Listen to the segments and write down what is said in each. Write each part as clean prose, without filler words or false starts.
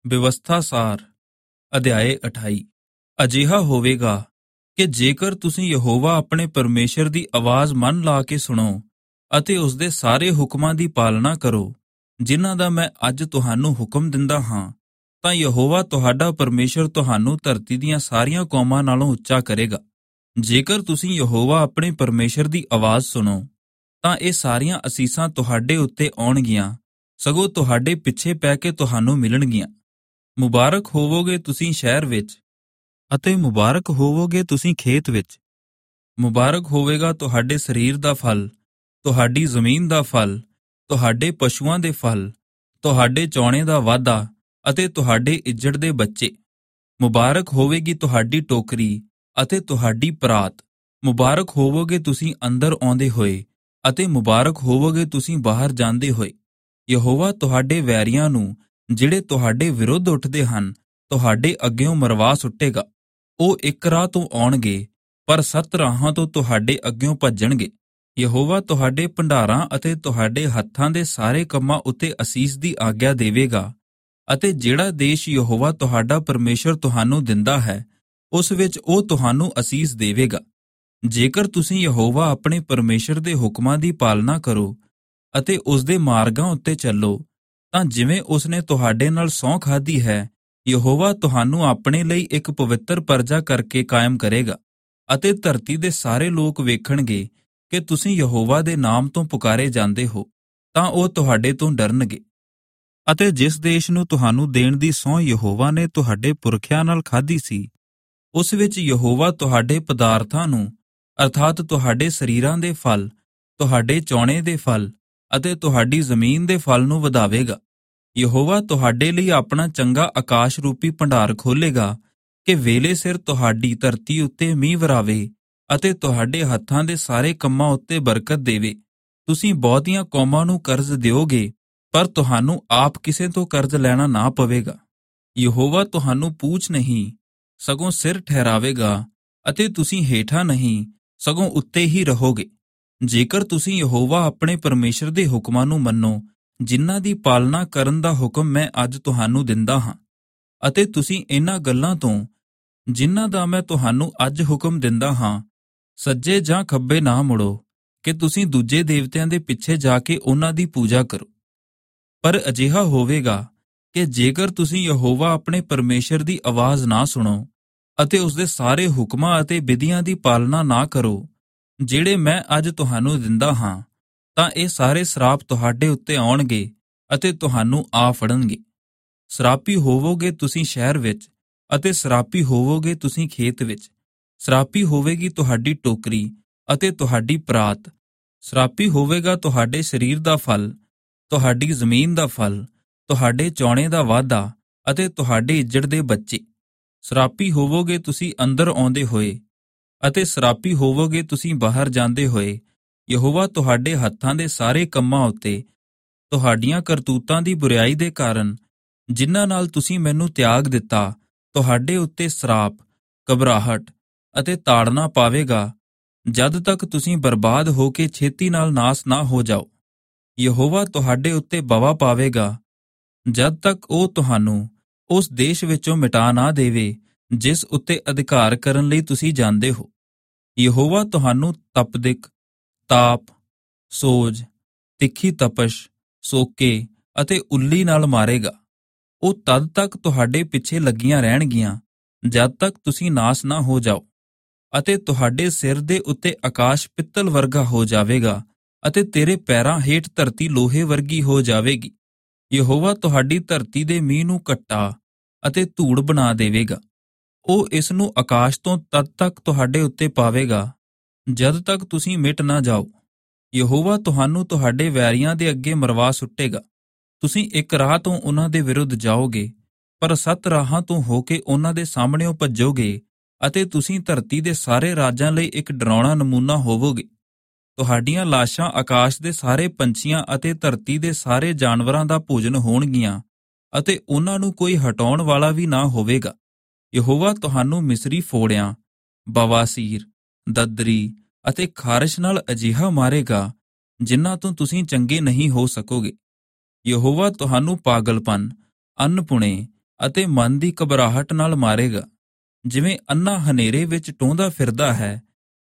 ਵਿਵਸਥਾ ਸਾਰ ਅਧਿਆਇ 28। ਅਜਿਹਾ ਹੋਵੇਗਾ ਕਿ ਜੇਕਰ ਤੁਸੀਂ ਯਹੋਵਾ ਆਪਣੇ ਪਰਮੇਸ਼ਰ ਦੀ ਆਵਾਜ਼ ਮਨ ਲਾ ਕੇ ਸੁਣੋ ਅਤੇ ਉਸਦੇ ਸਾਰੇ ਹੁਕਮਾਂ ਦੀ ਪਾਲਣਾ ਕਰੋ, ਜਿਨ੍ਹਾਂ ਦਾ ਮੈਂ ਅੱਜ ਤੁਹਾਨੂੰ ਹੁਕਮ ਦਿੰਦਾ ਹਾਂ, ਤਾਂ ਯਹੋਵਾ ਤੁਹਾਡਾ ਪਰਮੇਸ਼ਰ ਤੁਹਾਨੂੰ ਧਰਤੀ ਦੀਆਂ ਸਾਰੀਆਂ ਕੌਮਾਂ ਨਾਲੋਂ ਉੱਚਾ ਕਰੇਗਾ। ਜੇਕਰ ਤੁਸੀਂ ਯਹੋਵਾ ਆਪਣੇ ਪਰਮੇਸ਼ਰ ਦੀ ਆਵਾਜ਼ ਸੁਣੋ, ਤਾਂ ਇਹ ਸਾਰੀਆਂ ਅਸੀਸਾਂ ਤੁਹਾਡੇ ਉੱਤੇ ਆਉਣਗੀਆਂ, ਸਗੋਂ ਤੁਹਾਡੇ ਪਿੱਛੇ ਪੈ ਕੇ ਤੁਹਾਨੂੰ ਮਿਲਣਗੀਆਂ। ਮੁਬਾਰਕ ਹੋਵੋਗੇ ਤੁਸੀਂ ਸ਼ਹਿਰ ਵਿੱਚ, ਅਤੇ ਮੁਬਾਰਕ ਹੋਵੋਗੇ ਤੁਸੀਂ ਖੇਤ ਵਿੱਚ। ਮੁਬਾਰਕ ਹੋਵੇਗਾ ਤੁਹਾਡੇ ਸਰੀਰ ਦਾ ਫਲ, ਤੁਹਾਡੀ ਜ਼ਮੀਨ ਦਾ ਫਲ, ਤੁਹਾਡੇ ਪਸ਼ੂਆਂ ਦੇ ਫਲ, ਤੁਹਾਡੇ ਚੌਣੇ ਦਾ ਵਾਧਾ ਅਤੇ ਤੁਹਾਡੇ ਇੱਜੜ ਦੇ ਬੱਚੇ। ਮੁਬਾਰਕ ਹੋਵੇਗੀ ਤੁਹਾਡੀ ਟੋਕਰੀ ਅਤੇ ਤੁਹਾਡੀ ਪਰਾਤ। ਮੁਬਾਰਕ ਹੋਵੋਗੇ ਤੁਸੀਂ ਅੰਦਰ ਆਉਂਦੇ ਹੋਏ, ਅਤੇ ਮੁਬਾਰਕ ਹੋਵੋਗੇ ਤੁਸੀਂ ਬਾਹਰ ਜਾਂਦੇ ਹੋਏ। ਯਹੋਵਾ ਤੁਹਾਡੇ ਵੈਰੀਆਂ ਨੂੰ, ਜਿਹੜੇ ਤੁਹਾਡੇ ਵਿਰੁੱਧ ਉੱਠਦੇ ਹਨ, ਤੁਹਾਡੇ ਅੱਗਿਓਂ ਮਰਵਾ ਸੁੱਟੇਗਾ। ਉਹ ਇੱਕ ਰਾਹ ਤੋਂ ਆਉਣਗੇ, ਪਰ 7 ਰਾਹਾਂ ਤੋਂ ਤੁਹਾਡੇ ਅੱਗਿਓਂ ਭੱਜਣਗੇ। ਯਹੋਵਾ ਤੁਹਾਡੇ ਭੰਡਾਰਾਂ ਅਤੇ ਤੁਹਾਡੇ ਹੱਥਾਂ ਦੇ ਸਾਰੇ ਕੰਮਾਂ ਉੱਤੇ ਅਸੀਸ ਦੀ ਆਗਿਆ ਦੇਵੇਗਾ, ਅਤੇ ਜਿਹੜਾ ਦੇਸ਼ ਯਹੋਵਾ ਤੁਹਾਡਾ ਪਰਮੇਸ਼ਰ ਤੁਹਾਨੂੰ ਦਿੰਦਾ ਹੈ, ਉਸ ਵਿੱਚ ਉਹ ਤੁਹਾਨੂੰ ਅਸੀਸ ਦੇਵੇਗਾ। ਜੇਕਰ ਤੁਸੀਂ ਯਹੋਵਾ ਆਪਣੇ ਪਰਮੇਸ਼ਰ ਦੇ ਹੁਕਮਾਂ ਦੀ ਪਾਲਣਾ ਕਰੋ ਅਤੇ ਉਸਦੇ ਮਾਰਗਾਂ ਉੱਤੇ ਚੱਲੋ, ਤਾਂ ਜਿਵੇਂ ਉਸਨੇ ਤੁਹਾਡੇ ਨਾਲ ਸਹੁੰ ਖਾਧੀ ਹੈ, ਯਹੋਵਾ ਤੁਹਾਨੂੰ ਆਪਣੇ ਲਈ ਇੱਕ ਪਵਿੱਤਰ ਪਰਜਾ ਕਰਕੇ ਕਾਇਮ ਕਰੇਗਾ, ਅਤੇ ਧਰਤੀ ਦੇ ਸਾਰੇ ਲੋਕ ਵੇਖਣਗੇ ਕਿ ਤੁਸੀਂ ਯਹੋਵਾ ਦੇ ਨਾਮ ਤੋਂ ਪੁਕਾਰੇ ਜਾਂਦੇ ਹੋ, ਤਾਂ ਉਹ ਤੁਹਾਡੇ ਤੋਂ ਡਰਨਗੇ। ਅਤੇ ਜਿਸ ਦੇਸ਼ ਨੂੰ ਤੁਹਾਨੂੰ ਦੇਣ ਦੀ ਸਹੁੰ ਯਹੋਵਾ ਨੇ ਤੁਹਾਡੇ ਪੁਰਖਿਆਂ ਨਾਲ ਖਾਧੀ ਸੀ, ਉਸ ਵਿੱਚ ਯਹੋਵਾ ਤੁਹਾਡੇ ਪਦਾਰਥਾਂ ਨੂੰ, ਅਰਥਾਤ ਤੁਹਾਡੇ ਸਰੀਰਾਂ ਦੇ ਫਲ, ਤੁਹਾਡੇ ਚੌਣੇ ਦੇ ਫਲ ਅਤੇ ਤੁਹਾਡੀ ਜ਼ਮੀਨ ਦੇ ਫਲ ਨੂੰ ਵਧਾਵੇਗਾ। ਯਹੋਵਾ ਤੁਹਾਡੇ ਲਈ ਆਪਣਾ ਚੰਗਾ ਆਕਾਸ਼ ਰੂਪੀ ਭੰਡਾਰ ਖੋਲ੍ਹੇਗਾ ਕਿ ਵੇਲੇ ਸਿਰ ਤੁਹਾਡੀ ਧਰਤੀ ਉੱਤੇ ਮੀਂਹ ਵਰਾਵੇ ਅਤੇ ਤੁਹਾਡੇ ਹੱਥਾਂ ਦੇ ਸਾਰੇ ਕੰਮਾਂ ਉੱਤੇ ਬਰਕਤ ਦੇਵੇ। ਤੁਸੀਂ ਬਹੁਤੀਆਂ ਕੌਮਾਂ ਨੂੰ ਕਰਜ਼ ਦਿਓਗੇ, ਪਰ ਤੁਹਾਨੂੰ ਆਪ ਕਿਸੇ ਤੋਂ ਕਰਜ਼ ਲੈਣਾ ਨਾ ਪਵੇਗਾ। ਯਹੋਵਾ ਤੁਹਾਨੂੰ ਪੂਛ ਨਹੀਂ, ਸਗੋਂ ਸਿਰ ਠਹਿਰਾਵੇਗਾ, ਅਤੇ ਤੁਸੀਂ ਹੇਠਾਂ ਨਹੀਂ, ਸਗੋਂ ਉੱਤੇ ਹੀ ਰਹੋਗੇ। ਜੇਕਰ ਤੁਸੀਂ ਯਹੋਵਾ ਆਪਣੇ ਪਰਮੇਸ਼ਰ ਦੇ ਹੁਕਮਾਂ ਨੂੰ ਮੰਨੋ, ਜਿਨ੍ਹਾਂ ਦੀ ਪਾਲਣਾ ਕਰਨ ਦਾ ਹੁਕਮ ਮੈਂ ਅੱਜ ਤੁਹਾਨੂੰ ਦਿੰਦਾ ਹਾਂ, ਅਤੇ ਤੁਸੀਂ ਇਹਨਾਂ ਗੱਲਾਂ ਤੋਂ, ਜਿਨ੍ਹਾਂ ਦਾ ਮੈਂ ਤੁਹਾਨੂੰ ਅੱਜ ਹੁਕਮ ਦਿੰਦਾ ਹਾਂ, ਸੱਜੇ ਜਾਂ ਖੱਬੇ ਨਾ ਮੁੜੋ, ਕਿ ਤੁਸੀਂ ਦੂਜੇ ਦੇਵਤਿਆਂ ਦੇ ਪਿੱਛੇ ਜਾ ਕੇ ਉਹਨਾਂ ਦੀ ਪੂਜਾ ਕਰੋ। ਪਰ ਅਜਿਹਾ ਹੋਵੇਗਾ ਕਿ ਜੇਕਰ ਤੁਸੀਂ ਯਹੋਵਾ ਆਪਣੇ ਪਰਮੇਸ਼ਰ ਦੀ ਆਵਾਜ਼ ਨਾ ਸੁਣੋ ਅਤੇ ਉਸਦੇ ਸਾਰੇ ਹੁਕਮਾਂ ਅਤੇ ਵਿਧੀਆਂ ਦੀ ਪਾਲਣਾ ਨਾ ਕਰੋ, ਜਿਹੜੇ ਮੈਂ ਅੱਜ ਤੁਹਾਨੂੰ ਦਿੰਦਾ ਹਾਂ, ਤਾਂ ਇਹ ਸਾਰੇ ਸਰਾਪ ਤੁਹਾਡੇ ਉੱਤੇ ਆਉਣਗੇ ਅਤੇ ਤੁਹਾਨੂੰ ਆ ਫੜਨਗੇ। ਸਰਾਪੀ ਹੋਵੋਗੇ ਤੁਸੀਂ ਸ਼ਹਿਰ ਵਿੱਚ, ਅਤੇ ਸਰਾਪੀ ਹੋਵੋਗੇ ਤੁਸੀਂ ਖੇਤ ਵਿੱਚ। ਸਰਾਪੀ ਹੋਵੇਗੀ ਤੁਹਾਡੀ ਟੋਕਰੀ ਅਤੇ ਤੁਹਾਡੀ ਪਰਾਤ। ਸਰਾਪੀ ਹੋਵੇਗਾ ਤੁਹਾਡੇ ਸਰੀਰ ਦਾ ਫਲ, ਤੁਹਾਡੀ ਜ਼ਮੀਨ ਦਾ ਫਲ, ਤੁਹਾਡੇ ਚੌਣੇ ਦਾ ਵਾਧਾ ਅਤੇ ਤੁਹਾਡੇ ਇੱਜੜ ਦੇ ਬੱਚੇ। ਸਰਾਪੀ ਹੋਵੋਗੇ ਤੁਸੀਂ ਅੰਦਰ ਆਉਂਦੇ ਹੋਏ, ਅਤੇ ਸਰਾਪੀ ਹੋਵੋਗੇ ਤੁਸੀਂ ਬਾਹਰ ਜਾਂਦੇ ਹੋਏ। ਯਹੋਵਾ ਤੁਹਾਡੇ ਹੱਥਾਂ ਦੇ ਸਾਰੇ ਕੰਮਾਂ ਉੱਤੇ, ਤੁਹਾਡੀਆਂ ਕਰਤੂਤਾਂ ਦੀ ਬੁਰਿਆਈ ਦੇ ਕਾਰਨ, ਜਿਨ੍ਹਾਂ ਨਾਲ ਤੁਸੀਂ ਮੈਨੂੰ ਤਿਆਗ ਦਿੱਤਾ, ਤੁਹਾਡੇ ਉੱਤੇ ਸਰਾਪ, ਘਬਰਾਹਟ ਅਤੇ ਤਾੜਨਾ ਪਾਵੇਗਾ, ਜਦ ਤੱਕ ਤੁਸੀਂ ਬਰਬਾਦ ਹੋ ਕੇ ਛੇਤੀ ਨਾਲ ਨਾਸ ਨਾ ਹੋ ਜਾਓ। ਯਹੋਵਾ ਤੁਹਾਡੇ ਉੱਤੇ ਬਵਾ ਪਾਵੇਗਾ, ਜਦ ਤੱਕ ਉਹ ਤੁਹਾਨੂੰ ਉਸ ਦੇਸ਼ ਵਿੱਚੋਂ ਮਿਟਾ ਨਾ ਦੇਵੇ, ਜਿਸ ਉੱਤੇ ਅਧਿਕਾਰ ਕਰਨ ਲਈ ਤੁਸੀਂ ਜਾਂਦੇ ਹੋ। ਯਹੋਵਾ ਤੁਹਾਨੂੰ ਤਪਦਿਕ, ਤਾਪ, ਸੋਜ, ਤਿੱਖੀ ਤਪਸ਼, ਸੋਕੇ ਅਤੇ ਉੱਲੀ ਨਾਲ ਮਾਰੇਗਾ। ਉਹ ਤਦ ਤੱਕ ਤੁਹਾਡੇ ਪਿੱਛੇ ਲੱਗੀਆਂ ਰਹਿਣਗੀਆਂ, ਜਦ ਤੱਕ ਤੁਸੀਂ ਨਾਸ ਨਾ ਹੋ ਜਾਓ, ਅਤੇ ਤੁਹਾਡੇ ਸਿਰ ਦੇ ਉੱਤੇ ਆਕਾਸ਼ ਪਿੱਤਲ ਵਰਗਾ ਹੋ ਜਾਵੇਗਾ, ਅਤੇ ਤੇਰੇ ਪੈਰਾਂ ਹੇਠ ਧਰਤੀ ਲੋਹੇ ਵਰਗੀ ਹੋ ਜਾਵੇਗੀ। ਯਹੋਵਾ ਤੁਹਾਡੀ ਧਰਤੀ ਦੇ ਮੀਂਹ ਨੂੰ ਘੱਟਾ ਅਤੇ ਧੂੜ ਬਣਾ ਦੇਵੇਗਾ। ਉਹ ਇਸ ਨੂੰ ਆਕਾਸ਼ ਤੋਂ ਤਦ ਤੱਕ ਤੁਹਾਡੇ ਉੱਤੇ ਪਾਵੇਗਾ, ਜਦ ਤੱਕ ਤੁਸੀਂ ਮਿਟ ਨਾ ਜਾਓ। ਯਹੋਵਾ ਤੁਹਾਨੂੰ ਤੁਹਾਡੇ ਵੈਰੀਆਂ ਦੇ ਅੱਗੇ ਮਰਵਾ ਸੁੱਟੇਗਾ। ਤੁਸੀਂ ਇੱਕ ਰਾਹ ਤੋਂ ਉਹਨਾਂ ਦੇ ਵਿਰੁੱਧ ਜਾਓਗੇ, ਪਰ 7 ਰਾਹਾਂ ਤੋਂ ਹੋ ਕੇ ਉਹਨਾਂ ਦੇ ਸਾਹਮਣਿਓਂ ਭੱਜੋਗੇ, ਅਤੇ ਤੁਸੀਂ ਧਰਤੀ ਦੇ ਸਾਰੇ ਰਾਜਾਂ ਲਈ ਇੱਕ ਡਰਾਉਣਾ ਨਮੂਨਾ ਹੋਵੋਗੇ। ਤੁਹਾਡੀਆਂ ਲਾਸ਼ਾਂ ਆਕਾਸ਼ ਦੇ ਸਾਰੇ ਪੰਛੀਆਂ ਅਤੇ ਧਰਤੀ ਦੇ ਸਾਰੇ ਜਾਨਵਰਾਂ ਦਾ ਭੋਜਨ ਹੋਣਗੀਆਂ, ਅਤੇ ਉਹਨਾਂ ਨੂੰ ਕੋਈ ਹਟਾਉਣ ਵਾਲਾ ਵੀ ਨਾ ਹੋਵੇਗਾ। ਯਹੋਵਾ ਤੁਹਾਨੂੰ ਮਿਸਰੀ ਫੋੜਿਆਂ, ਬਵਾਸੀਰ, ਦਦਰੀ ਅਤੇ ਖਾਰਸ਼ ਨਾਲ ਅਜਿਹਾ ਮਾਰੇਗਾ, ਜਿਨ੍ਹਾਂ ਤੋਂ ਤੁਸੀਂ ਚੰਗੇ ਨਹੀਂ ਹੋ ਸਕੋਗੇ। ਯਹੋਵਾ ਤੁਹਾਨੂੰ ਪਾਗਲਪਨ, ਅਨਪੁਣੇ ਅਤੇ ਮਨ ਦੀ ਘਬਰਾਹਟ ਨਾਲ ਮਾਰੇਗਾ। ਜਿਵੇਂ ਅੰਨਾ ਹਨੇਰੇ ਵਿੱਚ ਟੋਹਦਾ ਫਿਰਦਾ ਹੈ,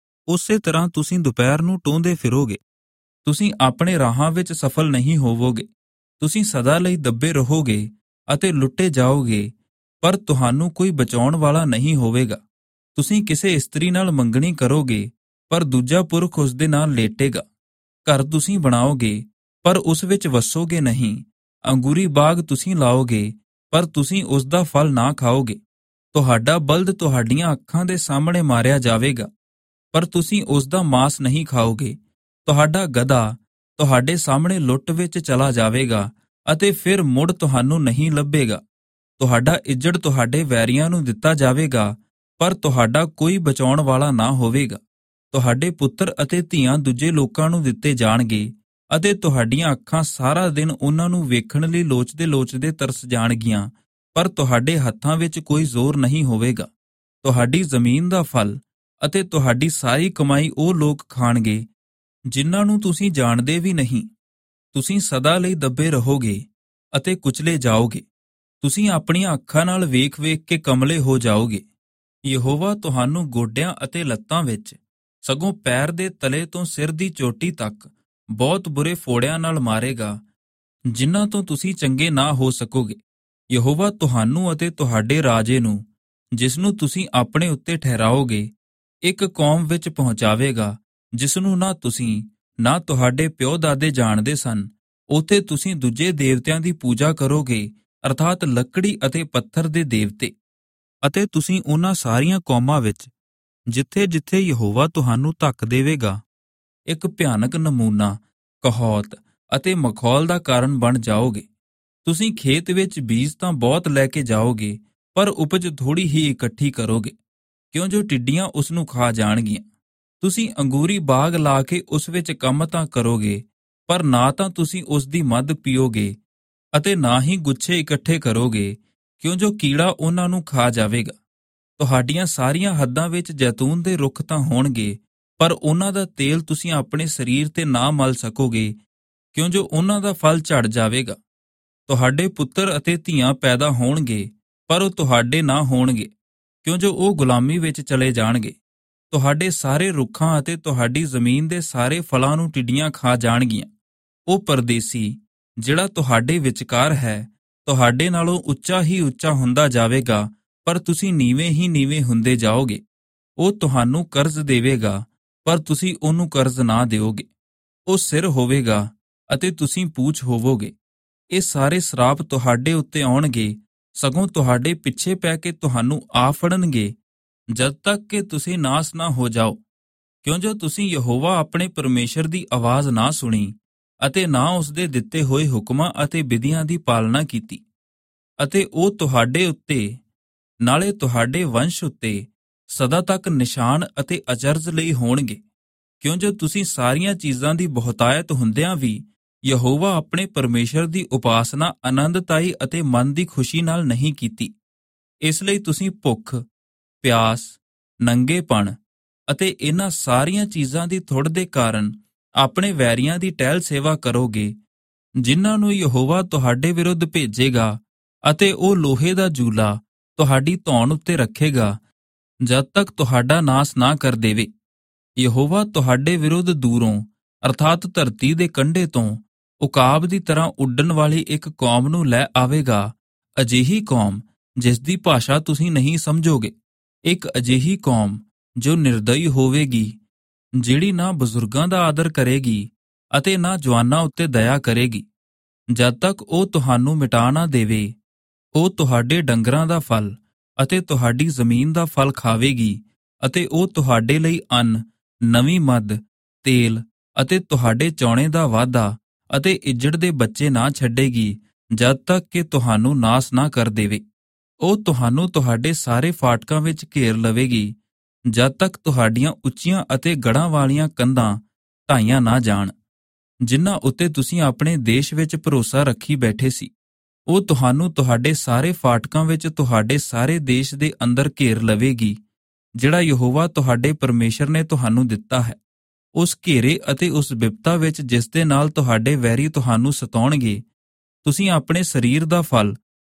ਉਸੇ ਤਰ੍ਹਾਂ ਤੁਸੀਂ ਦੁਪਹਿਰ ਨੂੰ ਟੋਹਦੇ ਫਿਰੋਗੇ। ਤੁਸੀਂ ਆਪਣੇ ਰਾਹਾਂ ਵਿੱਚ ਸਫਲ ਨਹੀਂ ਹੋਵੋਗੇ। ਤੁਸੀਂ ਸਦਾ ਲਈ ਦੱਬੇ ਰਹੋਗੇ ਅਤੇ ਲੁੱਟੇ ਜਾਓਗੇ, ਪਰ ਤੁਹਾਨੂੰ ਕੋਈ ਬਚਾਉਣ ਵਾਲਾ ਨਹੀਂ ਹੋਵੇਗਾ। ਤੁਸੀਂ ਕਿਸੇ ਇਸਤਰੀ ਨਾਲ ਮੰਗਣੀ ਕਰੋਗੇ, ਪਰ ਦੂਜਾ ਪੁਰਖ ਉਸ ਦੇ ਨਾਲ ਲੇਟੇਗਾ। ਘਰ ਤੁਸੀਂ ਬਣਾਓਗੇ, ਪਰ ਉਸ ਵਿੱਚ ਵਸੋਗੇ ਨਹੀਂ। ਅੰਗੂਰੀ ਬਾਗ ਤੁਸੀਂ ਲਾਓਗੇ, ਪਰ ਤੁਸੀਂ ਉਸ ਦਾ ਫਲ ਨਾ ਖਾਓਗੇ। ਤੁਹਾਡਾ ਬਲਦ ਤੁਹਾਡੀਆਂ ਅੱਖਾਂ ਦੇ ਸਾਹਮਣੇ ਮਾਰਿਆ ਜਾਵੇਗਾ, ਪਰ ਤੁਸੀਂ ਉਸ ਦਾ ਮਾਸ ਨਹੀਂ ਖਾਓਗੇ। ਤੁਹਾਡਾ ਗਧਾ ਤੁਹਾਡੇ ਸਾਹਮਣੇ ਲੁੱਟ ਵਿੱਚ ਚਲਾ ਜਾਵੇਗਾ ਅਤੇ ਫਿਰ ਮੁੜ ਤੁਹਾਨੂੰ ਨਹੀਂ ਲੱਭੇਗਾ। ਤੁਹਾਡਾ ਇੱਜੜ ਤੁਹਾਡੇ ਵੈਰੀਆਂ ਨੂੰ ਦਿੱਤਾ ਜਾਵੇਗਾ, ਪਰ ਤੁਹਾਡਾ ਕੋਈ ਬਚਾਉਣ ਵਾਲਾ ਨਾ ਹੋਵੇਗਾ। ਤੁਹਾਡੇ ਪੁੱਤਰ ਅਤੇ ਧੀਆਂ ਦੂਜੇ ਲੋਕਾਂ ਨੂੰ ਦਿੱਤੇ ਜਾਣਗੇ ਅਤੇ ਤੁਹਾਡੀਆਂ ਅੱਖਾਂ ਸਾਰਾ ਦਿਨ ਉਹਨਾਂ ਨੂੰ ਵੇਖਣ ਲਈ ਲੋਚਦੇ ਤਰਸ ਜਾਣਗੀਆਂ, ਪਰ ਤੁਹਾਡੇ ਹੱਥਾਂ ਵਿੱਚ ਕੋਈ ਜ਼ੋਰ ਨਹੀਂ ਹੋਵੇਗਾ। ਤੁਹਾਡੀ ਜ਼ਮੀਨ ਦਾ ਫਲ ਅਤੇ ਤੁਹਾਡੀ ਸਾਰੀ ਕਮਾਈ ਉਹ ਲੋਕ ਖਾਣਗੇ ਜਿਨ੍ਹਾਂ ਨੂੰ ਤੁਸੀਂ ਜਾਣਦੇ ਵੀ ਨਹੀਂ। ਤੁਸੀਂ ਸਦਾ ਲਈ ਦੱਬੇ ਰਹੋਗੇ ਅਤੇ ਕੁਚਲੇ ਜਾਓਗੇ। ਤੁਸੀਂ ਆਪਣੀਆਂ ਅੱਖਾਂ ਨਾਲ ਵੇਖ-ਵੇਖ ਕੇ ਕਮਲੇ ਹੋ ਜਾਓਗੇ। ਯਹੋਵਾ ਤੁਹਾਨੂੰ ਗੋਡਿਆਂ ਅਤੇ ਲੱਤਾਂ ਵਿੱਚ, ਸਗੋਂ ਪੈਰ ਦੇ ਤਲੇ ਤੋਂ ਸਿਰ ਦੀ ਚੋਟੀ ਤੱਕ ਬਹੁਤ ਬੁਰੇ ਫੋੜਿਆਂ ਨਾਲ ਮਾਰੇਗਾ, ਜਿਨ੍ਹਾਂ ਤੋਂ ਤੁਸੀਂ ਚੰਗੇ ਨਾ ਹੋ ਸਕੋਗੇ। ਯਹੋਵਾ ਤੁਹਾਨੂੰ ਅਤੇ ਤੁਹਾਡੇ ਰਾਜੇ ਨੂੰ, ਜਿਸ ਨੂੰ ਤੁਸੀਂ ਆਪਣੇ ਉੱਤੇ ਠਹਿਰਾਓਗੇ, ਇੱਕ ਕੌਮ ਵਿੱਚ ਪਹੁੰਚਾਵੇਗਾ ਜਿਸ ਨੂੰ ਨਾ ਤੁਸੀਂ ਨਾ ਤੁਹਾਡੇ ਪਿਓ ਦਾਦੇ ਜਾਣਦੇ ਸਨ। ਉੱਥੇ ਤੁਸੀਂ ਦੂਜੇ ਦੇਵਤਿਆਂ ਦੀ ਪੂਜਾ ਕਰੋਗੇ, ਅਰਥਾਤ ਲੱਕੜੀ ਅਤੇ ਪੱਥਰ ਦੇ ਦੇਵਤੇ। ਅਤੇ ਤੁਸੀਂ ਉਹਨਾਂ ਸਾਰੀਆਂ ਕੌਮਾਂ ਵਿੱਚ ਜਿੱਥੇ-ਜਿੱਥੇ ਯਹੋਵਾ ਤੁਹਾਨੂੰ ਧੱਕ ਦੇਵੇਗਾ, ਇੱਕ ਭਿਆਨਕ ਨਮੂਨਾ, ਕਹੌਤ ਅਤੇ ਮਖੌਲ ਦਾ ਕਾਰਨ ਬਣ ਜਾਓਗੇ। ਤੁਸੀਂ ਖੇਤ ਵਿੱਚ ਬੀਜ ਤਾਂ ਬਹੁਤ ਲੈ ਕੇ ਜਾਓਗੇ, ਪਰ ਉਪਜ ਥੋੜੀ ਹੀ ਇਕੱਠੀ ਕਰੋਗੇ, ਕਿਉਂ ਜੋ ਟਿੱਡੀਆਂ ਉਸ ਨੂੰ ਖਾ ਜਾਣਗੀਆਂ। ਤੁਸੀਂ ਅੰਗੂਰੀ ਬਾਗ ਲਾ ਕੇ ਉਸ ਵਿੱਚ ਕੰਮ ਤਾਂ ਕਰੋਗੇ, ਪਰ ਨਾ ਤਾਂ ਤੁਸੀਂ ਉਸ ਦੀ ਮੱਧ ਪੀਓਗੇ ਅਤੇ ਨਾ ਹੀ ਗੁੱਛੇ ਇਕੱਠੇ ਕਰੋਗੇ, ਕਿਉਂ ਜੋ ਕੀੜਾ ਉਹਨਾਂ ਨੂੰ ਖਾ ਜਾਵੇਗਾ। ਤੁਹਾਡੀਆਂ ਸਾਰੀਆਂ ਹੱਦਾਂ ਵਿੱਚ ਜੈਤੂਨ ਦੇ ਰੁੱਖ ਤਾਂ ਹੋਣਗੇ, ਪਰ ਉਹਨਾਂ ਦਾ ਤੇਲ ਤੁਸੀਂ ਆਪਣੇ ਸਰੀਰ ਤੇ ਨਾ ਮਲ ਸਕੋਗੇ, ਕਿਉਂ ਜੋ ਉਹਨਾਂ ਦਾ ਫਲ ਝੜ ਜਾਵੇਗਾ। ਤੁਹਾਡੇ ਪੁੱਤਰ ਅਤੇ ਧੀਆਂ ਪੈਦਾ ਹੋਣਗੇ, ਪਰ ਉਹ ਤੁਹਾਡੇ ਨਾ ਹੋਣਗੇ, ਕਿਉਂ ਜੋ ਉਹ ਗੁਲਾਮੀ ਵਿੱਚ ਚਲੇ ਜਾਣਗੇ। ਤੁਹਾਡੇ ਸਾਰੇ ਰੁੱਖਾਂ ਅਤੇ ਤੁਹਾਡੀ ਜ਼ਮੀਨ ਦੇ ਸਾਰੇ ਫਲਾਂ ਨੂੰ ਟਿੱਡੀਆਂ ਖਾ ਜਾਣਗੀਆਂ। ਉਹ ਪਰਦੇਸੀ ਜਿਹੜਾ ਤੁਹਾਡੇ ਵਿਚਕਾਰ ਹੈ, ਤੁਹਾਡੇ ਨਾਲੋਂ ਉੱਚਾ ਹੀ ਉੱਚਾ ਹੁੰਦਾ ਜਾਵੇਗਾ, ਪਰ ਤੁਸੀਂ ਨੀਵੇਂ ਹੀ ਨੀਵੇਂ ਹੁੰਦੇ ਜਾਓਗੇ। ਉਹ ਤੁਹਾਨੂੰ ਕਰਜ਼ ਦੇਵੇਗਾ, ਪਰ ਤੁਸੀਂ ਉਹਨੂੰ ਕਰਜ਼ ਨਾ ਦਿਓਗੇ। ਉਹ ਸਿਰ ਹੋਵੇਗਾ ਅਤੇ ਤੁਸੀਂ ਪੂਛ ਹੋਵੋਗੇ। ਇਹ ਸਾਰੇ ਸਰਾਪ ਤੁਹਾਡੇ ਉੱਤੇ ਆਉਣਗੇ, ਸਗੋਂ ਤੁਹਾਡੇ ਪਿੱਛੇ ਪੈ ਕੇ ਤੁਹਾਨੂੰ ਆ ਫੜਨਗੇ, ਜਦ ਤੱਕ ਕਿ ਤੁਸੀਂ ਨਾਸ ਨਾ ਹੋ ਜਾਓ। ਕਿਉਂ ਜੋ ਤੁਸੀਂ ਯਹੋਵਾ ਆਪਣੇ ਪਰਮੇਸ਼ਰ ਦੀ ਆਵਾਜ਼ ਨਾ ਸੁਣੀ ਅਤੇ ਨਾ ਉਸ ਦੇ ਦਿੱਤੇ ਹੋਏ ਹੁਕਮਾਂ ਅਤੇ ਵਿਧੀਆਂ ਦੀ ਪਾਲਣਾ ਕੀਤੀ। ਅਤੇ ਉਹ ਤੁਹਾਡੇ ਉੱਤੇ, ਨਾਲੇ ਤੁਹਾਡੇ ਵੰਸ਼ ਉੱਤੇ ਸਦਾ ਤੱਕ ਨਿਸ਼ਾਨ ਅਤੇ ਅਚਰਜ ਲਈ ਹੋਣਗੇ। ਕਿਉਂ ਜੋ ਤੁਸੀਂ ਸਾਰੀਆਂ ਚੀਜ਼ਾਂ ਦੀ ਬਹੁਤਾਇਤ ਹੁੰਦਿਆਂ ਵੀ ਯਹੋਵਾ ਆਪਣੇ ਪਰਮੇਸ਼ਰ ਦੀ ਉਪਾਸਨਾ ਆਨੰਦਤਾਈ ਅਤੇ ਮਨ ਦੀ ਖੁਸ਼ੀ ਨਾਲ ਨਹੀਂ ਕੀਤੀ। ਇਸ ਲਈ ਤੁਸੀਂ ਭੁੱਖ, ਪਿਆਸ, ਨੰਗੇਪਣ ਅਤੇ ਇਹਨਾਂ ਸਾਰੀਆਂ ਚੀਜ਼ਾਂ ਦੀ ਥੁੜ ਦੇ ਕਾਰਨ ਆਪਣੇ ਵੈਰੀਆਂ ਦੀ ਟਹਿਲ ਸੇਵਾ ਕਰੋਗੇ, ਜਿਨ੍ਹਾਂ ਨੂੰ ਯਹੋਵਾ ਤੁਹਾਡੇ ਵਿਰੁੱਧ ਭੇਜੇਗਾ, ਅਤੇ ਉਹ ਲੋਹੇ ਦਾ ਜੂਲਾ ਤੁਹਾਡੀ ਧੌਣ ਉੱਤੇ ਰੱਖੇਗਾ, ਜਦ ਤੱਕ ਤੁਹਾਡਾ ਨਾਸ ਨਾ ਕਰ ਦੇਵੇ। ਯਹੋਵਾ ਤੁਹਾਡੇ ਵਿਰੁੱਧ ਦੂਰੋਂ, ਅਰਥਾਤ ਧਰਤੀ ਦੇ ਕੰਢੇ ਤੋਂ, ਉਕਾਬ ਦੀ ਤਰ੍ਹਾਂ ਉੱਡਣ ਵਾਲੀ ਇੱਕ ਕੌਮ ਨੂੰ ਲੈ ਆਵੇਗਾ, ਅਜਿਹੀ ਕੌਮ ਜਿਸ ਦੀ ਭਾਸ਼ਾ ਤੁਸੀਂ ਨਹੀਂ ਸਮਝੋਗੇ। ਇੱਕ ਅਜਿਹੀ ਕੌਮ ਜੋ ਨਿਰਦਈ ਹੋਵੇਗੀ, ਜਿਹੜੀ ਨਾ ਬਜ਼ੁਰਗਾਂ ਦਾ ਆਦਰ ਕਰੇਗੀ ਅਤੇ ਨਾ ਜਵਾਨਾਂ ਉੱਤੇ ਦਇਆ ਕਰੇਗੀ, ਜਦ ਤੱਕ ਉਹ ਤੁਹਾਨੂੰ ਮਿਟਾ ਨਾ ਦੇਵੇ। ਉਹ ਤੁਹਾਡੇ ਡੰਗਰਾਂ ਦਾ ਫਲ ਅਤੇ ਤੁਹਾਡੀ ਜ਼ਮੀਨ ਦਾ ਫਲ ਖਾਵੇਗੀ, ਅਤੇ ਉਹ ਤੁਹਾਡੇ ਲਈ ਅੰਨ, ਨਵੀਂ ਮੱਧ, ਤੇਲ ਅਤੇ ਤੁਹਾਡੇ ਚੌਣੇ ਦਾ ਵਾਧਾ ਅਤੇ ਇੱਜੜ ਦੇ ਬੱਚੇ ਨਾ ਛੱਡੇਗੀ, ਜਦ ਤੱਕ ਕਿ ਤੁਹਾਨੂੰ ਨਾਸ ਨਾ ਕਰ ਦੇਵੇ। ਉਹ ਤੁਹਾਨੂੰ ਤੁਹਾਡੇ ਸਾਰੇ ਫਾਟਕਾਂ ਵਿੱਚ ਘੇਰ ਲਵੇਗੀ, ਜਦ ਤੱਕ ਤੁਹਾਡੀਆਂ ਉੱਚੀਆਂ ਅਤੇ ਗੜ੍ਹਾਂ ਵਾਲੀਆਂ ਕੰਧਾਂ ਢਾਈਆਂ ਨਾ ਜਾਣ, ਜਿਨ੍ਹਾਂ ਉੱਤੇ ਤੁਸੀਂ ਆਪਣੇ ਦੇਸ਼ ਵਿੱਚ ਭਰੋਸਾ ਰੱਖੀ ਬੈਠੇ ਸੀ। ਉਹ ਤੁਹਾਨੂੰ ਤੁਹਾਡੇ ਸਾਰੇ ਫਾਟਕਾਂ ਵਿੱਚ ਤੁਹਾਡੇ ਸਾਰੇ ਦੇਸ਼ ਦੇ ਅੰਦਰ ਘੇਰ ਲਵੇਗੀ, ਜਿਹੜਾ ਯਹੋਵਾ ਤੁਹਾਡੇ ਪਰਮੇਸ਼ਰ ਨੇ ਤੁਹਾਨੂੰ ਦਿੱਤਾ ਹੈ। ਉਸ ਘੇਰੇ ਅਤੇ ਉਸ ਬਿਪਤਾ ਵਿੱਚ ਜਿਸ ਦੇ ਨਾਲ ਤੁਹਾਡੇ ਵੈਰੀ ਤੁਹਾਨੂੰ ਸਤਾਉਣਗੇ, ਤੁਸੀਂ ਆਪਣੇ ਸਰੀਰ ਦਾ ਫਲ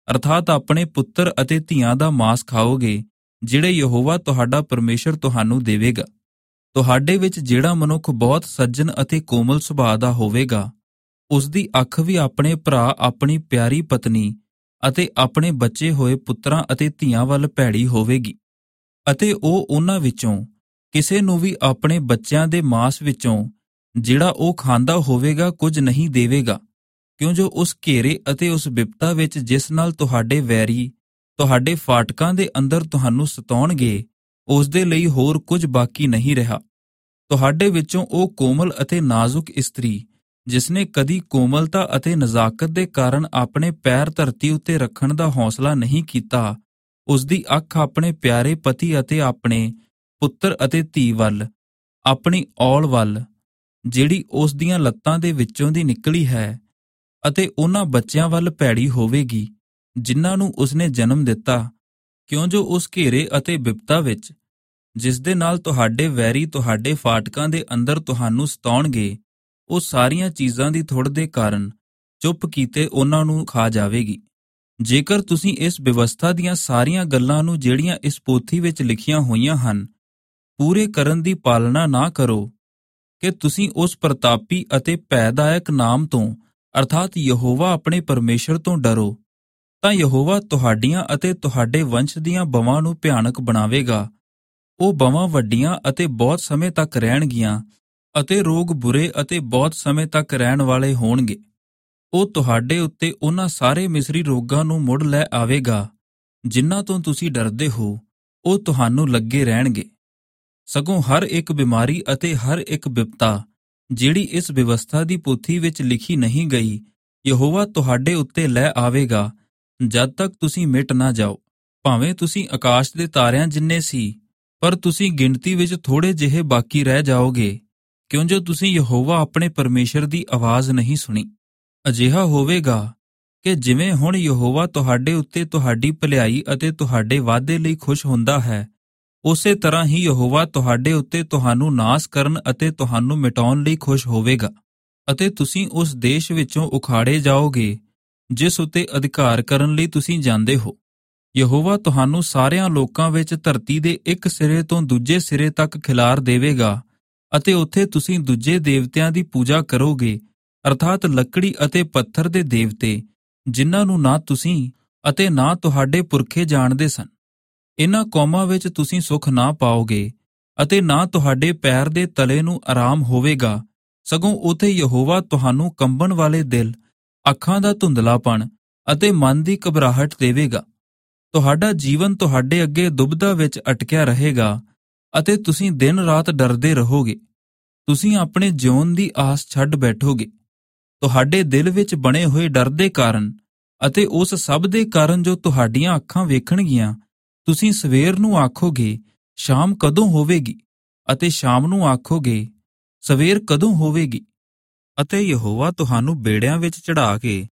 ਅਰਥਾਤ ਆਪਣੇ ਪੁੱਤਰ ਅਤੇ ਧੀਆਂ ਦਾ ਮਾਂਸ ਖਾਓਗੇ, ਜਿਹੜੇ ਯਹੋਵਾ ਤੁਹਾਡਾ ਪਰਮੇਸ਼ਰ ਤੁਹਾਨੂੰ ਦੇਵੇਗਾ। ਤੁਹਾਡੇ ਵਿੱਚ ਜਿਹੜਾ ਮਨੁੱਖ ਬਹੁਤ ਸੱਜਣ ਅਤੇ ਕੋਮਲ ਸੁਭਾਅ ਦਾ ਹੋਵੇਗਾ, ਉਸ ਦੀ ਅੱਖ ਵੀ ਆਪਣੇ ਭਰਾ, ਆਪਣੀ ਪਿਆਰੀ ਪਤਨੀ ਅਤੇ ਆਪਣੇ ਬੱਚੇ ਹੋਏ ਪੁੱਤਰਾਂ ਅਤੇ ਧੀਆਂ ਵੱਲ ਭੈੜੀ ਹੋਵੇਗੀ, ਅਤੇ ਉਹ ਉਹਨਾਂ ਵਿੱਚੋਂ ਕਿਸੇ ਨੂੰ ਵੀ ਆਪਣੇ ਬੱਚਿਆਂ ਦੇ ਮਾਂਸ ਵਿੱਚੋਂ ਜਿਹੜਾ ਉਹ ਖਾਂਦਾ ਹੋਵੇਗਾ ਕੁਝ ਨਹੀਂ ਦੇਵੇਗਾ, ਕਿਉਂ ਜੋ ਉਸ ਘੇਰੇ ਅਤੇ ਉਸ ਬਿਪਤਾ ਵਿੱਚ ਜਿਸ ਨਾਲ ਤੁਹਾਡੇ ਵੈਰੀ ਤੁਹਾਡੇ ਫਾਟਕਾਂ ਦੇ ਅੰਦਰ ਤੁਹਾਨੂੰ ਸਤਾਉਣਗੇ, ਉਸ ਦੇ ਲਈ ਹੋਰ ਕੁਝ ਬਾਕੀ ਨਹੀਂ ਰਿਹਾ। ਤੁਹਾਡੇ ਵਿੱਚੋਂ ਉਹ ਕੋਮਲ ਅਤੇ ਨਾਜ਼ੁਕ ਇਸਤਰੀ ਜਿਸਨੇ ਕਦੀ ਕੋਮਲਤਾ ਅਤੇ ਨਜ਼ਾਕਤ ਦੇ ਕਾਰਨ ਆਪਣੇ ਪੈਰ ਧਰਤੀ ਉੱਤੇ ਰੱਖਣ ਦਾ ਹੌਸਲਾ ਨਹੀਂ ਕੀਤਾ, ਉਸ ਦੀ ਅੱਖ ਆਪਣੇ ਪਿਆਰੇ ਪਤੀ ਅਤੇ ਆਪਣੇ ਪੁੱਤਰ ਅਤੇ ਧੀ ਵੱਲ, ਆਪਣੀ ਔਲ ਵੱਲ ਜਿਹੜੀ ਉਸ ਦੀਆਂ ਲੱਤਾਂ ਦੇ ਵਿੱਚੋਂ ਦੀ ਨਿਕਲੀ ਹੈ, ਅਤੇ ਉਹਨਾਂ ਬੱਚਿਆਂ ਵੱਲ ਭੈੜੀ ਹੋਵੇਗੀ ਜਿਨ੍ਹਾਂ ਨੂੰ ਉਸਨੇ ਜਨਮ ਦਿੱਤਾ, ਕਿਉਂ ਜੋ ਉਸ ਘੇਰੇ ਅਤੇ ਬਿਪਤਾ ਵਿੱਚ ਜਿਸ ਦੇ ਨਾਲ ਤੁਹਾਡੇ ਵੈਰੀ ਤੁਹਾਡੇ ਫਾਟਕਾਂ ਦੇ ਅੰਦਰ ਤੁਹਾਨੂੰ ਸਤਾਉਣਗੇ, ਉਹ ਸਾਰੀਆਂ ਚੀਜ਼ਾਂ ਦੀ ਥੁੜ ਦੇ ਕਾਰਨ ਚੁੱਪ ਕੀਤੇ ਉਹਨਾਂ ਨੂੰ ਖਾ ਜਾਵੇਗੀ। ਜੇਕਰ ਤੁਸੀਂ ਇਸ ਵਿਵਸਥਾ ਦੀਆਂ ਸਾਰੀਆਂ ਗੱਲਾਂ ਨੂੰ ਜਿਹੜੀਆਂ ਇਸ ਪੋਥੀ ਵਿੱਚ ਲਿਖੀਆਂ ਹੋਈਆਂ ਹਨ ਪੂਰੇ ਕਰਨ ਦੀ ਪਾਲਣਾ ਨਾ ਕਰੋ, ਕਿ ਤੁਸੀਂ ਉਸ ਪ੍ਰਤਾਪੀ ਅਤੇ ਭੈਦਾਇਕ ਨਾਮ ਤੋਂ ਅਰਥਾਤ ਯਹੋਵਾ ਆਪਣੇ ਪਰਮੇਸ਼ਰ ਤੋਂ ਡਰੋ, ਤਾਂ ਯਹੋਵਾ ਤੁਹਾਡੀਆਂ ਅਤੇ ਤੁਹਾਡੇ ਵੰਸ਼ ਦੀਆਂ ਬਵਾਂ ਨੂੰ ਭਿਆਨਕ ਬਣਾਵੇਗਾ। ਉਹ ਬਵਾਂ ਵੱਡੀਆਂ ਅਤੇ ਬਹੁਤ ਸਮੇਂ ਤੱਕ ਰਹਿਣਗੀਆਂ, ਅਤੇ ਰੋਗ ਬੁਰੇ ਅਤੇ ਬਹੁਤ ਸਮੇਂ ਤੱਕ ਰਹਿਣ ਵਾਲੇ ਹੋਣਗੇ। ਉਹ ਤੁਹਾਡੇ ਉੱਤੇ ਉਹਨਾਂ ਸਾਰੇ ਮਿਸਰੀ ਰੋਗਾਂ ਨੂੰ ਮੁੜ ਲੈ ਆਵੇਗਾ ਜਿਨ੍ਹਾਂ ਤੋਂ ਤੁਸੀਂ ਡਰਦੇ ਹੋ, ਉਹ ਤੁਹਾਨੂੰ ਲੱਗੇ ਰਹਿਣਗੇ। ਸਗੋਂ ਹਰ ਇੱਕ ਬਿਮਾਰੀ ਅਤੇ ਹਰ ਇੱਕ ਬਿਪਤਾ ਜਿਹੜੀ ਇਸ ਵਿਵਸਥਾ ਦੀ ਪੋਥੀ ਵਿੱਚ ਲਿਖੀ ਨਹੀਂ ਗਈ, ਯਹੋਵਾ ਤੁਹਾਡੇ ਉੱਤੇ ਲੈ ਆਵੇਗਾ ਜਦ ਤੱਕ ਤੁਸੀਂ ਮਿਟ ਨਾ ਜਾਓ। ਭਾਵੇਂ ਤੁਸੀਂ ਆਕਾਸ਼ ਦੇ ਤਾਰਿਆਂ ਜਿੰਨੇ ਸੀ, ਪਰ ਤੁਸੀਂ ਗਿਣਤੀ ਵਿੱਚ ਥੋੜੇ ਜਿਹੇ ਬਾਕੀ ਰਹਿ ਜਾਓਗੇ, ਕਿਉਂ ਜੋ ਤੁਸੀਂ ਯਹੋਵਾ ਆਪਣੇ ਪਰਮੇਸ਼ਰ ਦੀ ਆਵਾਜ਼ ਨਹੀਂ ਸੁਣੀ। ਅਜਿਹਾ ਹੋਵੇਗਾ ਕਿ ਜਿਵੇਂ ਹੁਣ ਯਹੋਵਾ ਤੁਹਾਡੇ ਉੱਤੇ ਤੁਹਾਡੀ ਭਲਾਈ ਅਤੇ ਤੁਹਾਡੇ ਵਾਧੇ ਲਈ ਖੁਸ਼ ਹੁੰਦਾ ਹੈ, ਉਸੇ ਤਰ੍ਹਾਂ ਹੀ ਯਹੋਵਾ ਤੁਹਾਡੇ ਉੱਤੇ ਤੁਹਾਨੂੰ ਨਾਸ ਕਰਨ ਅਤੇ ਤੁਹਾਨੂੰ ਮਿਟਾਉਣ ਲਈ ਖੁਸ਼ ਹੋਵੇਗਾ, ਅਤੇ ਤੁਸੀਂ ਉਸ ਦੇਸ਼ ਵਿੱਚੋਂ ਉਖਾੜੇ ਜਾਓਗੇ ਜਿਸ ਉੱਤੇ ਅਧਿਕਾਰ ਕਰਨ ਲਈ ਤੁਸੀਂ ਜਾਂਦੇ ਹੋ। ਯਹੋਵਾ ਤੁਹਾਨੂੰ ਸਾਰਿਆਂ ਲੋਕਾਂ ਵਿੱਚ ਧਰਤੀ ਦੇ ਇੱਕ ਸਿਰੇ ਤੋਂ ਦੂਜੇ ਸਿਰੇ ਤੱਕ ਖਿਲਾਰ ਦੇਵੇਗਾ, ਅਤੇ ਉੱਥੇ ਤੁਸੀਂ ਦੂਜੇ ਦੇਵਤਿਆਂ ਦੀ ਪੂਜਾ ਕਰੋਗੇ, ਅਰਥਾਤ ਲੱਕੜੀ ਅਤੇ ਪੱਥਰ ਦੇ ਦੇਵਤੇ, ਜਿਨ੍ਹਾਂ ਨੂੰ ਨਾ ਤੁਸੀਂ ਅਤੇ ਨਾ ਤੁਹਾਡੇ ਪੁਰਖੇ ਜਾਣਦੇ ਸਨ। ਇਨ੍ਹਾਂ ਕੌਮਾਂ ਵਿੱਚ ਤੁਸੀਂ ਸੁੱਖ ਨਾ ਪਾਓਗੇ, ਅਤੇ ਨਾ ਤੁਹਾਡੇ ਪੈਰ ਦੇ ਤਲੇ ਨੂੰ ਆਰਾਮ ਹੋਵੇਗਾ, ਸਗੋਂ ਉੱਥੇ ਯਹੋਵਾ ਤੁਹਾਨੂੰ ਕੰਬਣ ਵਾਲੇ ਦਿਲ, ਅੱਖਾਂ ਦਾ ਧੁੰਦਲਾਪਣ ਅਤੇ ਮਨ ਦੀ ਘਬਰਾਹਟ ਦੇਵੇਗਾ। ਤੁਹਾਡਾ ਜੀਵਨ ਤੁਹਾਡੇ ਅੱਗੇ ਦੁਬਦਾ ਵਿੱਚ ਅਟਕਿਆ ਰਹੇਗਾ, ਅਤੇ ਤੁਸੀਂ ਦਿਨ ਰਾਤ ਡਰਦੇ ਰਹੋਗੇ। ਤੁਸੀਂ ਆਪਣੇ ਜਿਉਣ ਦੀ ਆਸ ਛੱਡ ਬੈਠੋਗੇ। ਤੁਹਾਡੇ ਦਿਲ ਵਿੱਚ ਬਣੇ ਹੋਏ ਡਰ ਦੇ ਕਾਰਨ ਅਤੇ ਉਸ ਸਭ ਦੇ ਕਾਰਨ ਜੋ ਤੁਹਾਡੀਆਂ ਅੱਖਾਂ ਵੇਖਣਗੀਆਂ, ਤੁਸੀਂ ਸਵੇਰ ਨੂੰ ਆਖੋਗੇ ਸ਼ਾਮ ਕਦੋਂ ਹੋਵੇਗੀ, ਅਤੇ ਸ਼ਾਮ ਨੂੰ ਆਖੋਗੇ ਸਵੇਰ ਕਦੋਂ ਹੋਵੇਗੀ। ਅਤੇ ਯਹੋਵਾ ਤੁਹਾਨੂੰ ਬੇੜਿਆਂ ਵਿੱਚ ਚੜ੍ਹਾ ਕੇ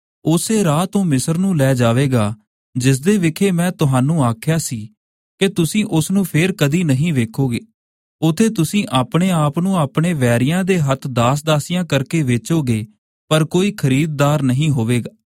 ਉਸੇ ਰਾਹ ਤੋਂ ਮਿਸਰ ਨੂੰ ਲੈ ਜਾਵੇਗਾ, ਜਿਸ ਦੇ ਵਿਖੇ ਮੈਂ ਤੁਹਾਨੂੰ ਆਖਿਆ ਸੀ ਕਿ ਤੁਸੀਂ ਉਸ ਨੂੰ ਫੇਰ ਕਦੀ ਨਹੀਂ ਵੇਖੋਗੇ। ਉਥੇ ਤੁਸੀਂ ਆਪਣੇ ਆਪ ਨੂੰ ਆਪਣੇ ਵੈਰੀਆਂ ਦੇ ਹੱਥ ਦਾਸ-ਦਾਸੀਆਂ ਕਰਕੇ ਵੇਚੋਗੇ, ਪਰ ਕੋਈ ਖਰੀਦਦਾਰ ਨਹੀਂ ਹੋਵੇਗਾ।